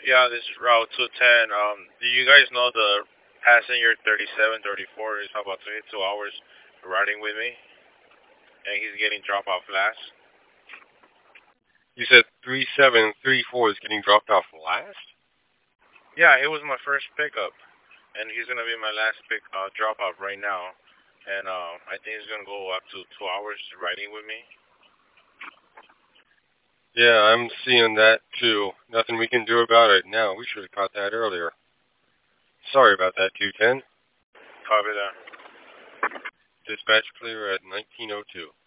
Yeah, this is Route 210. Do you guys know the passenger 3734 is about to hit 2 hours riding with me, and he's getting dropped off last? You said 3734 is getting dropped off last? Yeah, it was my first pickup, and he's gonna be my last drop off right now, and I think he's gonna go up to 2 hours riding with me. Yeah, I'm seeing that too. Nothing we can do about it now. We should have caught that earlier. Sorry about that, 210. Copy that. Dispatch clear at 1902.